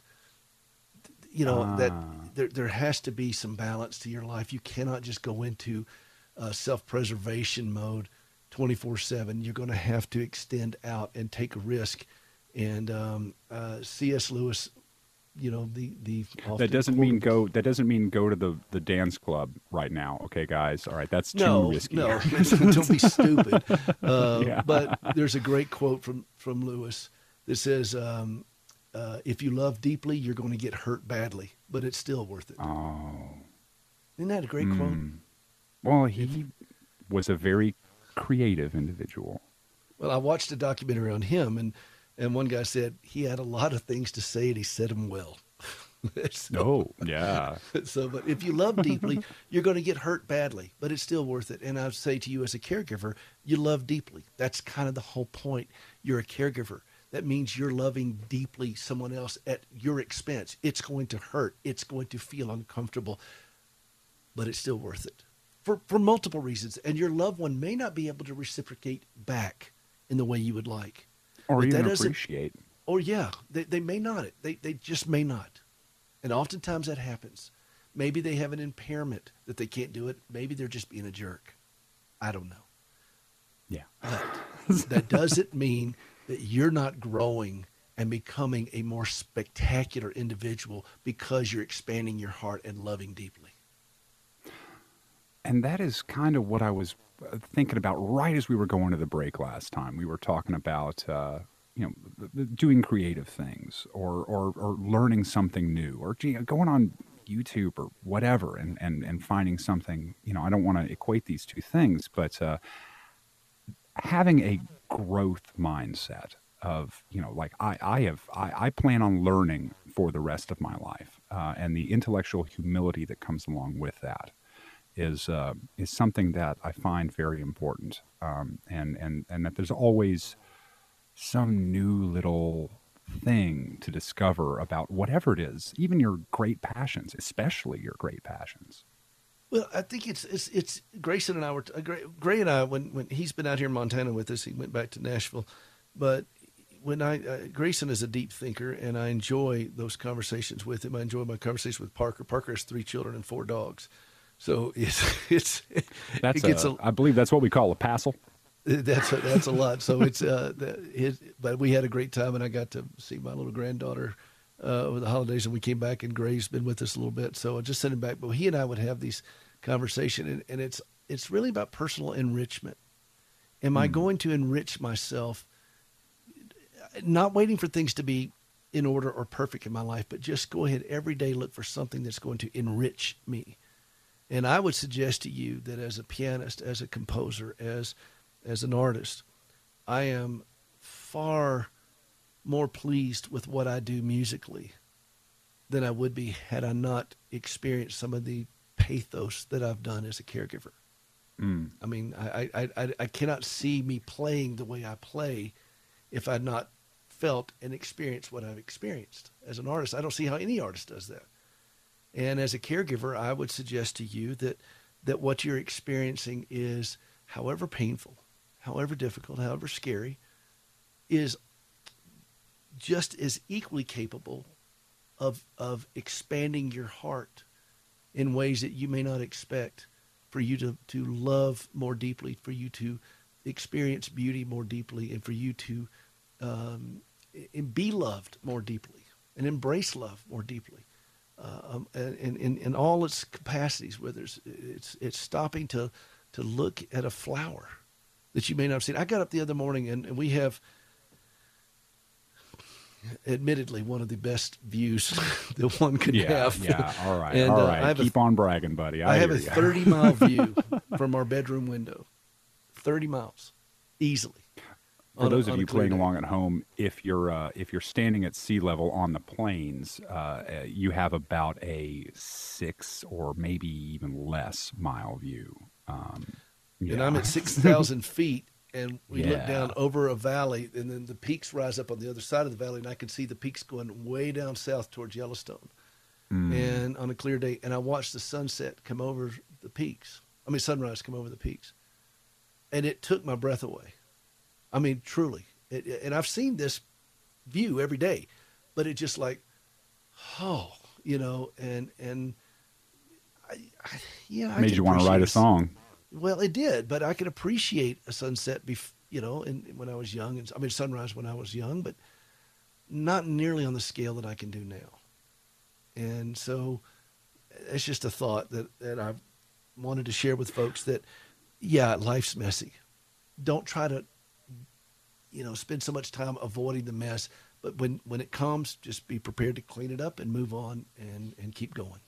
you know that Ah. there there has to be some balance to your life. You cannot just go into uh, self-preservation mode twenty-four seven. You're going to have to extend out and take a risk. And um, uh, C S. Lewis, you know, the the often That doesn't mean quoted- go. That doesn't mean go to the, the dance club right now. Okay, guys. All right, that's too No, risky. no, don't be stupid. Uh, Yeah. But there's a great quote from from Lewis that says, um, uh, "If you love deeply, you're going to get hurt badly, but it's still worth it." Oh. Isn't that a great quote? Mm. Well, he was a very creative individual. Well, I watched a documentary on him, and and one guy said he had a lot of things to say, and he said them well. so, Oh, yeah. so, but if you love deeply, you're going to get hurt badly, but it's still worth it. And I would say to you as a caregiver, you love deeply. That's kind of the whole point. You're a caregiver. That means you're loving deeply someone else at your expense. It's going to hurt. It's going to feel uncomfortable, but it's still worth it for, for multiple reasons. And your loved one may not be able to reciprocate back in the way you would like. Or But that even doesn't- appreciate. Or yeah, they, they may not. They, they just may not. And oftentimes that happens. Maybe they have an impairment that they can't do it. Maybe they're just being a jerk. I don't know. Yeah. But that doesn't mean that you're not growing and becoming a more spectacular individual because you're expanding your heart and loving deeply. And that is kind of what I was uh, thinking about right as we were going to the break last time. We were talking about, uh, you know, th- th- doing creative things or, or, or learning something new or you know, going on YouTube or whatever and, and, and finding something, you know, I don't want to equate these two things, but uh, having a growth mindset of, you know, like I, I have, I, I plan on learning for the rest of my life uh, and the intellectual humility that comes along with that is uh, is something that I find very important, um, and and and that there's always some new little thing to discover about whatever it is, even your great passions, especially your great passions. Well, I think it's it's it's Grayson and I were uh, Gray, Gray and I when when he's been out here in Montana with us, he went back to Nashville, but when I uh, Grayson is a deep thinker, and I enjoy those conversations with him. I enjoy my conversation with Parker. Parker has three children and four dogs, So it's it's That's it gets a, a, I believe that's what we call a passel. that's a, that's a lot. So it's uh, the, his, but we had a great time, and I got to see my little granddaughter uh, over the holidays, and we came back, and Gray's been with us a little bit. So I just sent him back. But he and I would have these conversations, and, and it's it's really about personal enrichment. Am mm. I going to enrich myself? Not waiting for things to be in order or perfect in my life, but just go ahead every day, look for something that's going to enrich me. And I would suggest to you that as a pianist, as a composer, as as an artist, I am far more pleased with what I do musically than I would be had I not experienced some of the pathos that I've done as a caregiver. Mm. I mean, I, I, I, I cannot see me playing the way I play if I'd not felt and experienced what I've experienced as an artist. I don't see how any artist does that. And as a caregiver, I would suggest to you that that what you're experiencing is, however painful, however difficult, however scary, is just as equally capable of of expanding your heart in ways that you may not expect, for you to, to love more deeply, for you to experience beauty more deeply, and for you to um, be loved more deeply and embrace love more deeply. Uh, um, in, in, in all its capacities, whether it's, it's, it's stopping to, to look at a flower that you may not have seen. I got up the other morning, and, and we have, admittedly, one of the best views that one could yeah, have. Yeah, all right, and, all uh, right. I have Keep a, on bragging, buddy. I, I have a you. thirty-mile view from our bedroom window. thirty miles, easily. For those a, of you playing day. along at home, if you're uh, if you're standing at sea level on the plains, uh, you have about a six or maybe even less mile view. Um, yeah. And I'm at six thousand feet, and we yeah. look down over a valley, and then the peaks rise up on the other side of the valley, and I can see the peaks going way down south towards Yellowstone. Mm. And on a clear day, and I watch the sunset come over the peaks. I mean, sunrise come over the peaks, and it took my breath away. I mean, truly. It, and I've seen this view every day, but it just like, oh, you know, and, and I, I yeah. I Made you want to write a song. Well, it did, but I could appreciate a sunset, bef- you know, and when I was young, and I mean, sunrise when I was young, but not nearly on the scale that I can do now. And so it's just a thought that, that I've wanted to share with folks that, yeah, life's messy. Don't try to, you know, spend so much time avoiding the mess. But when, when it comes, just be prepared to clean it up and move on and, and keep going.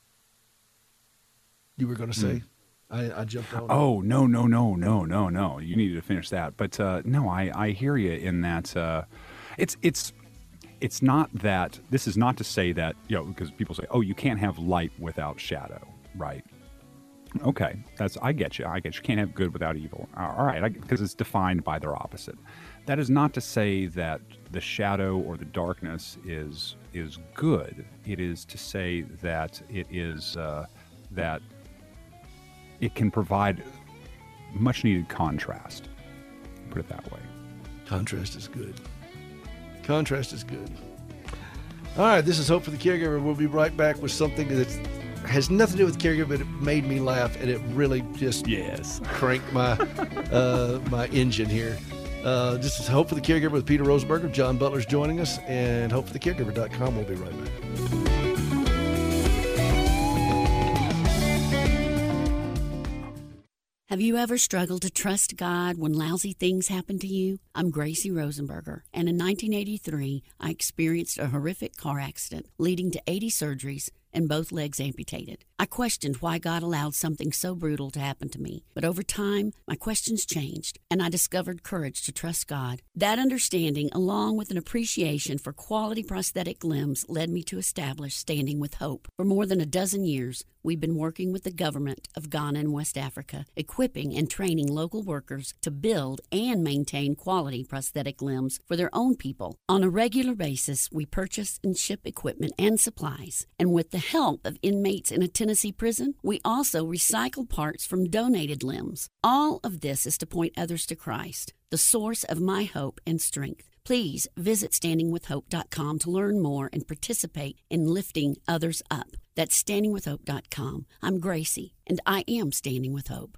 You were going to say? Mm. I, I jumped on. Oh, no, no, no, no, no, no. You needed to finish that. But uh, no, I, I hear you in that uh, it's it's it's not that, this is not to say that, you know, because people say, oh, you can't have light without shadow, right? Okay, that's I get you. I get you. You can't have good without evil. All right, because it's defined by their opposite. That is not to say that the shadow or the darkness is is good. It is to say that it is uh, that it can provide much needed contrast. Put it that way. Contrast is good. Contrast is good. All right, this is Hope for the Caregiver. We'll be right back with something that has nothing to do with caregiver, but it made me laugh, and it really just yes cranked my uh, my engine here. Uh, this is Hope for the Caregiver with Peter Rosenberger. John Butler's joining us, and hope for the caregiver dot com. We'll be right back. Have you ever struggled to trust God when lousy things happen to you? I'm Gracie Rosenberger, and in nineteen eighty-three, I experienced a horrific car accident leading to eighty surgeries and both legs amputated. I questioned why God allowed something so brutal to happen to me, but over time, my questions changed, and I discovered courage to trust God. That understanding, along with an appreciation for quality prosthetic limbs, led me to establish Standing with Hope. For more than a dozen years, we've been working with the government of Ghana and West Africa, equipping and training local workers to build and maintain quality prosthetic limbs for their own people. On a regular basis, we purchase and ship equipment and supplies, and with the help of inmates in a Tennessee prison, we also recycle parts from donated limbs. All of this is to point others to Christ, the source of my hope and strength. Please visit standing with hope dot com to learn more and participate in lifting others up. That's standing with hope dot com. I'm Gracie, and I am Standing with Hope.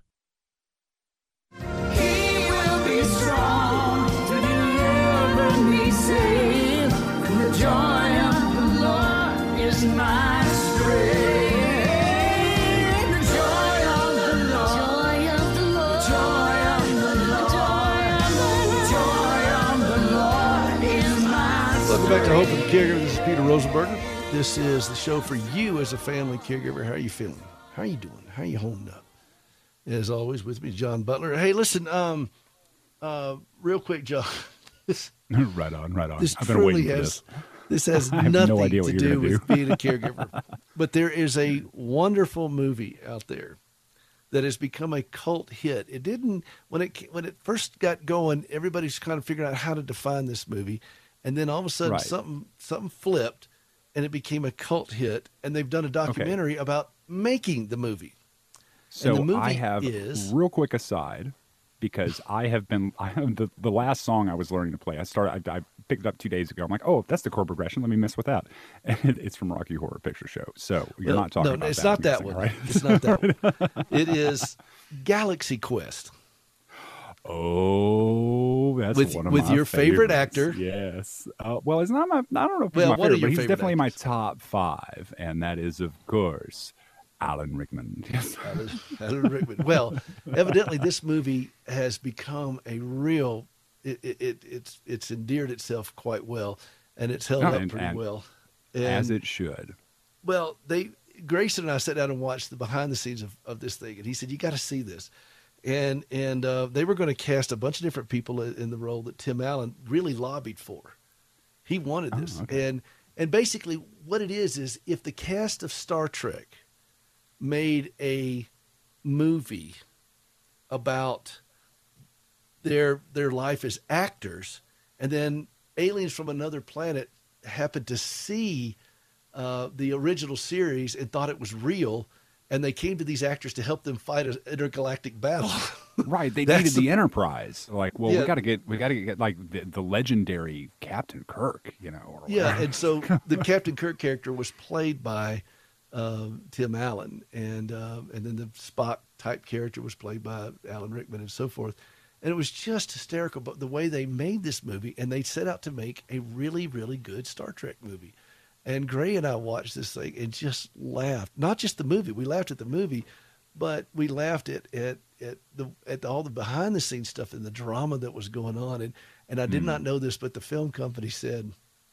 He will be strong to deliver me safe. The joy of the Lord is my strength. The joy of the Lord, joy of the Lord, joy of the Lord, joy of the Lord is my strength. Welcome back to Hope for the Caregiver. This is Peter Rosenberger. This is the show for you as a family caregiver. How are you feeling? How are you doing? How are you holding up? As always, with me, John Butler. Hey, listen, um, uh, real quick, John. This, right on, right on. this I've been truly waiting for has, this. this has I have nothing no idea what to you're do gonna with do. being a caregiver. But there is a wonderful movie out there that has become a cult hit. It didn't, when it when it first got going, everybody's kind of figuring out how to define this movie. And then all of a sudden, Right. something something flipped, and it became a cult hit. And they've done a documentary about making the movie. So the movie I have is- real quick aside, because I have been I have the, the last song I was learning to play. I started I, I picked it up two days ago. I'm like, oh, that's the chord progression. Let me mess with that. And it, it's from Rocky Horror Picture Show. So you're Well, not talking no, about it's that. not I'm that guessing, one. right? It's not that one. It is Galaxy Quest. Oh, that's With- one of with my your favorite favorites. actor. Yes. Uh, well, it's not my. I don't know if Well, he's my one of favorite, your but he's favorite definitely in my actors. top five, and that is, of course, Alan Rickman. Yes. Alan, Alan Rickman. Well, evidently, this movie has become a real. It, it, it it's it's endeared itself quite well, and it's held Oh, up and- pretty and well. And, As it should. Well, they Grayson and I sat down and watched the behind the scenes of, of this thing, and he said, "You got to see this." And and uh, they were going to cast a bunch of different people in in the role that Tim Allen really lobbied for. He wanted Oh, this, okay. and and basically what it is is if the cast of Star Trek made a movie about their their life as actors, and then aliens from another planet happened to see uh, the original series and thought it was real, and they came to these actors to help them fight an intergalactic battle. Right, they That's needed the Enterprise. Like, well, Yeah. we got to get, we got to get like the, the legendary Captain Kirk, you know. Or Yeah, whatever. and so the Captain Kirk character was played by uh, Tim Allen, and uh, and then the Spock type character was played by Alan Rickman, and so forth. And it was just hysterical, but the way they made this movie, and they set out to make a really, really good Star Trek movie. And Gray and I watched this thing and just laughed. Not just the movie, we laughed at the movie, but we laughed at at at the at all the behind the scenes stuff and the drama that was going on. And and I did Mm. not know this, but the film company said,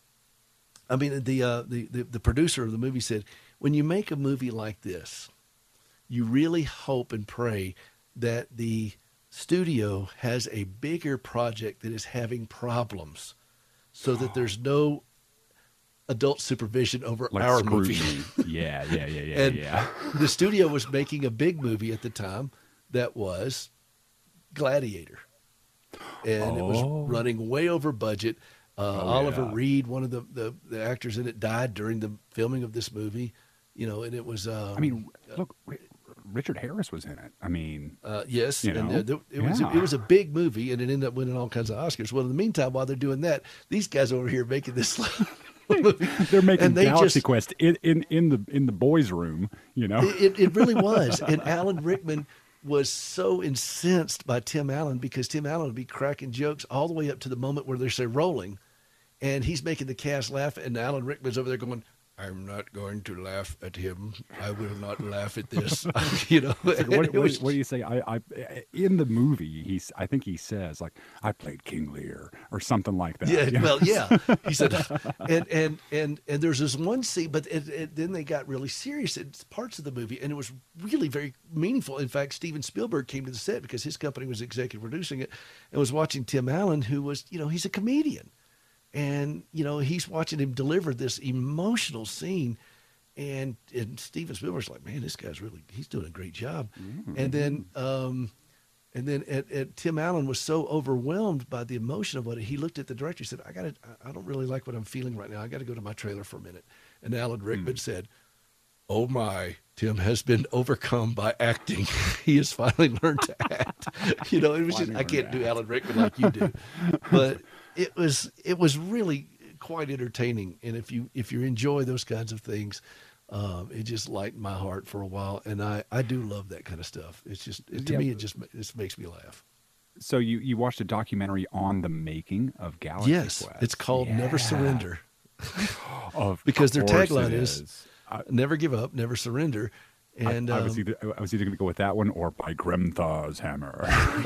I mean, the, uh, the the the producer of the movie said, when you make a movie like this, you really hope and pray that the studio has a bigger project that is having problems, so that there's no adult supervision over like our scrutiny. movie. yeah, yeah, yeah, yeah, And yeah. the studio was making a big movie at the time that was Gladiator, and it Oh. was running way over budget. Uh, Oh, Oliver yeah. Reed, one of the, the, the actors in it, died during the filming of this movie. You know, and it was. Um, I mean, look, Ri- Richard Harris was in it. I mean, Uh, yes, You and know? uh, there- it was Yeah. it was a big movie, and it ended up winning all kinds of Oscars. Well, in the meantime, while they're doing that, these guys over here making this movie, they're making and they Galaxy just Quest in, in in the in the boys' room. You know, it, it really was. And Alan Rickman was so incensed by Tim Allen because Tim Allen would be cracking jokes all the way up to the moment where they say rolling, and he's making the cast laugh, and Alan Rickman's over there going, "I'm not going to laugh at him. I will not laugh at this." You know, It's like, and what, it what, was- what do you say? I, I in the movie, he's I think he says like I played King Lear or something like that. Yeah, you know? well, yeah. He said, and and and and there's this one scene, but it, it, then they got really serious in parts of the movie, and it was really very meaningful. In fact, Steven Spielberg came to the set because his company was executive producing it, and was watching Tim Allen, who was, you know, he's a comedian, and you know, he's watching him deliver this emotional scene. And and Steven Spielberg's like, man, this guy's really, he's doing a great job. Mm-hmm. And then um, and then and, and Tim Allen was so overwhelmed by the emotion of what he looked at the director. He said, I got to, I don't really like what I'm feeling right now. I got to go to my trailer for a minute. And Alan Rickman said, oh my, Tim has been overcome by acting. He has finally learned to act. You know, it was just, Finally I learned can't to do act. Alan Rickman like you do. But it was it was really quite entertaining. And if you if you enjoy those kinds of things, um, it just lightened my heart for a while. And I, I do love that kind of stuff. It's just it, to Yeah. me it just it just makes me laugh. So you, you watched a documentary on the making of Galaxy Yes, Quest. it's called Never Yeah. Surrender. Of Because their course tagline it is, Never give up, never surrender. And I, I was um, either I was either going to go with that one or by Grimthaw's hammer.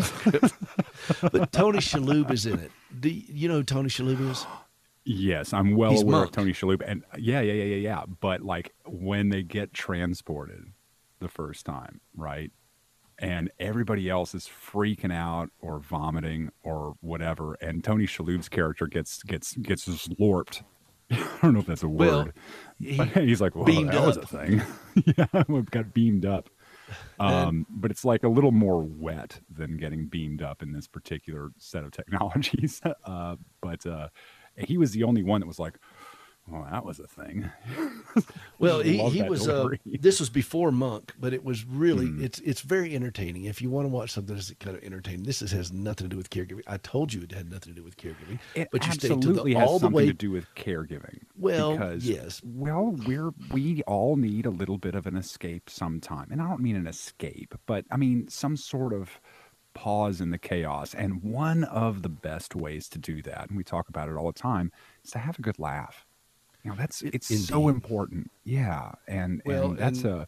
but Tony Shalhoub is in it. Do you, you know who Tony Shalhoub is? Yes, I'm well He's aware Monk. of Tony Shalhoub, and yeah, yeah, yeah, yeah, yeah. But like when they get transported the first time, right, and everybody else is freaking out or vomiting or whatever, and Tony Shalhoub's character gets gets gets slorped. I don't know if that's a Well, word. he But he's like, "Whoa, beamed that was a up. thing." Yeah, we got beamed up. Um, but it's like a little more wet than getting beamed up in this particular set of technologies. Uh, but uh, he was the only one that was like, "Well, that was a thing." Well, he, Love he that was. Uh, delivery. this was before Monk, but it was really. Mm. It's it's very entertaining. If you want to watch something that's kind of entertaining, this is, has nothing to do with caregiving. I told you it had nothing to do with caregiving, It but you stayed to absolutely the, has all the something way. to do with caregiving. Well, because, yes. Well, we're we all need a little bit of an escape sometime, and I don't mean an escape, but I mean some sort of pause in the chaos. And one of the best ways to do that, and we talk about it all the time, is to have a good laugh. You know, that's it's so Indeed. important. Yeah, and Well, and that's and- a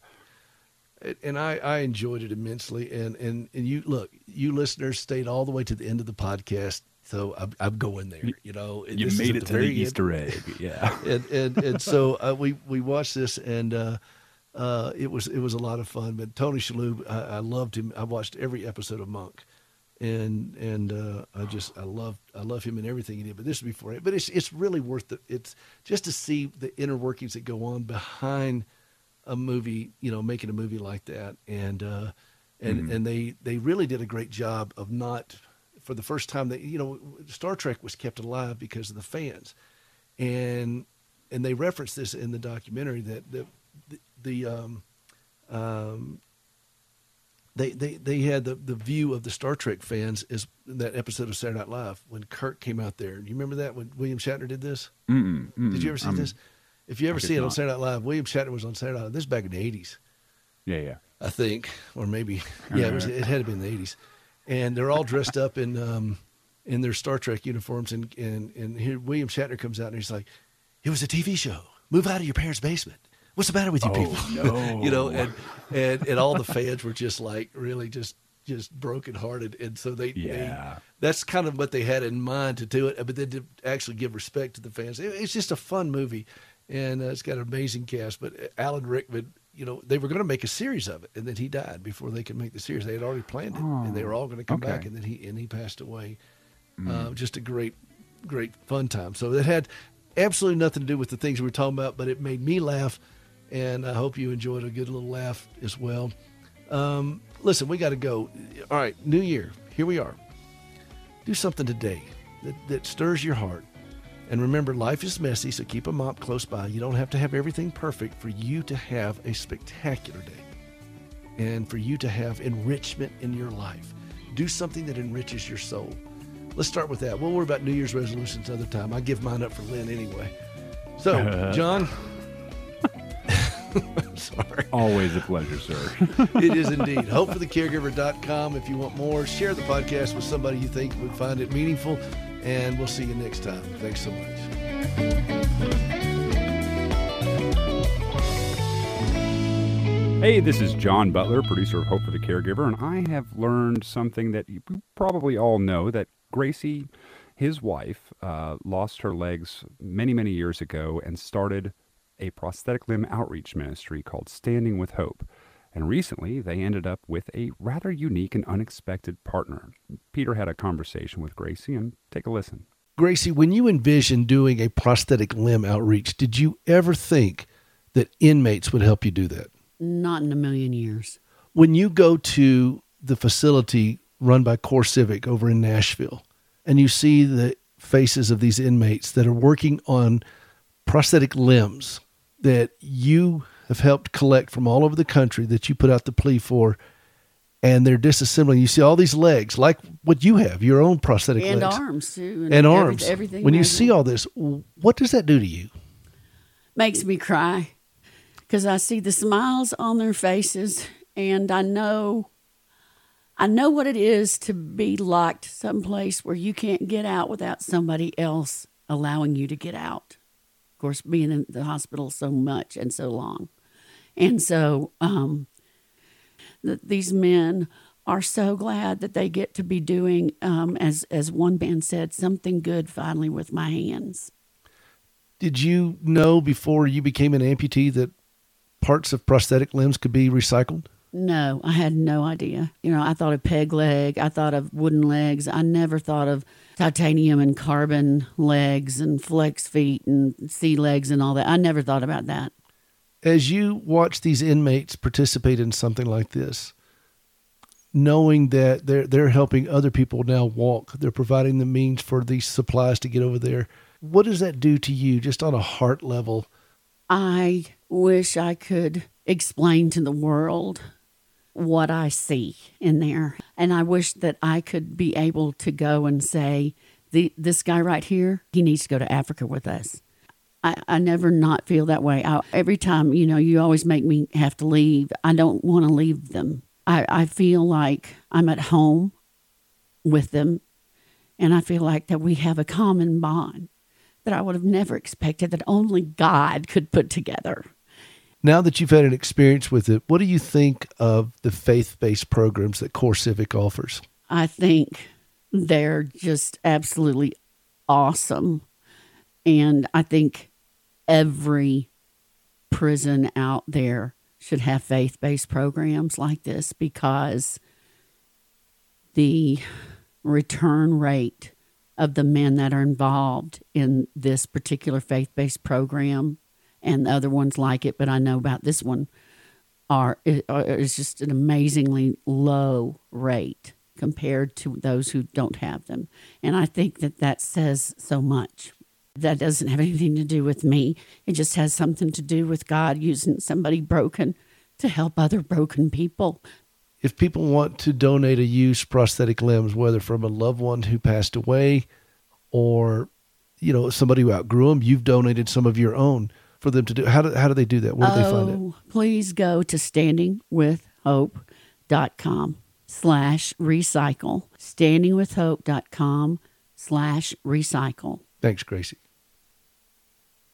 And I, I enjoyed it immensely. And, and, and you look, you listeners stayed all the way to the end of the podcast. So I'm, I'm going there, you know, you this is made at it the to the very end. Easter egg. Yeah. and and and so uh, we we watched this, and uh, uh, it was it was a lot of fun. But Tony Shalhoub, I, I loved him. I watched every episode of Monk, and and uh, I just I love I love him and everything he did. But this is before it. But it's it's really worth it. It's just to see the inner workings that go on behind a movie, you know, making a movie like that, and uh, and Mhm. and they they really did a great job of not. For the first time, that you know, Star Trek was kept alive because of the fans, and and they referenced this in the documentary that the the, the um, um, they they they had the, the view of the Star Trek fans as in that episode of Saturday Night Live when Kirk came out there. You remember that when William Shatner did this? Mm-mm, mm-mm. Did you ever see I'm- this? If you ever I see did it on not. Saturday Night Live, William Shatner was on Saturday Night Live. This is back in the eighties. Yeah, yeah. I think, or maybe, yeah, it, was, it had to be in the eighties. And they're all dressed up in um, in their Star Trek uniforms. And, and, and here William Shatner comes out and he's like, it was a T V show. Move out of your parents' basement. What's the matter with you Oh, people? no. you know, and, and, and all the fans were just like, really just, just brokenhearted. And so they, Yeah. they, that's kind of what they had in mind to do it. But then to actually give respect to the fans. It, it's just a fun movie. And uh, it's got an amazing cast. But Alan Rickman, you know, they were going to make a series of it, and then he died before they could make the series. They had already planned it, and they were all going to come okay. back, and then he and he passed away. Uh, just a great, great fun time. So it had absolutely nothing to do with the things we were talking about, but it made me laugh, and I hope you enjoyed a good little laugh as well. Um, listen, we got to go. All right, New Year, here we are. Do something today that, that stirs your heart. And remember, life is messy, so keep a mop close by. You don't have to have everything perfect for you to have a spectacular day and for you to have enrichment in your life. Do something that enriches your soul. Let's start with that. We'll worry about New Year's resolutions another time. I give mine up for Lynn anyway. So, John, I'm sorry. Always a pleasure, sir. It is indeed. hope for the caregiver dot com. If you want more, share the podcast with somebody you think would find it meaningful. And we'll see you next time. Thanks so much. Hey, this is John Butler, producer of Hope for the Caregiver, and I have learned something that you probably all know, that Gracie, his wife, uh, lost her legs many, many years ago and started a prosthetic limb outreach ministry called Standing with Hope. And recently, they ended up with a rather unique and unexpected partner. Peter had a conversation with Gracie, and take a listen. Gracie, when you envisioned doing a prosthetic limb outreach, did you ever think that inmates would help you do that? Not in a million years. When you go to the facility run by Core Civic over in Nashville, and you see the faces of these inmates that are working on prosthetic limbs that you have helped collect from all over the country, that you put out the plea for, and they're disassembling. You see all these legs, like what you have, your own prosthetic And legs. arms, too. And, every- arms. Everything. When you has see it. all this, what does that do to you? Makes me cry because I see the smiles on their faces, and I know, I know what it is to be locked someplace where you can't get out without somebody else allowing you to get out. Of course, being in the hospital so much and so long, and so um, th- these men are so glad that they get to be doing, um, as as one man said, something good finally with my hands. Did you know before you became an amputee that parts of prosthetic limbs could be recycled? No, I had no idea. You know, I thought of peg leg. I thought of wooden legs. I never thought of titanium and carbon legs and flex feet and sea legs and all that. I never thought about that. As you watch these inmates participate in something like this, knowing that they're they're helping other people now walk, they're providing the means for these supplies to get over there, what does that do to you just on a heart level? I wish I could explain to the world what I see in there. And I wish that I could be able to go and say, the, this guy right here, he needs to go to Africa with us. I, I never not feel that way. I, every time, you know, you always make me have to leave. I don't want to leave them. I, I feel like I'm at home with them. And I feel like that we have a common bond that I would have never expected, that only God could put together. Now that you've had an experience with it, what do you think of the faith-based programs that CoreCivic offers? I think they're just absolutely awesome. And I think every prison out there should have faith-based programs like this, because the return rate of the men that are involved in this particular faith-based program and the other ones like it, but I know about this one, are is just an amazingly low rate compared to those who don't have them. And I think that that says so much. That doesn't have anything to do with me. It just has something to do with God using somebody broken to help other broken people. If people want to donate a used prosthetic limbs, whether from a loved one who passed away or, you know, somebody who outgrew them, you've donated some of your own for them to do. How do, how do they do that? Where do oh, they find it? Please go to standingwithhope.com slash recycle. standingwithhope.com slash recycle. Thanks, Gracie.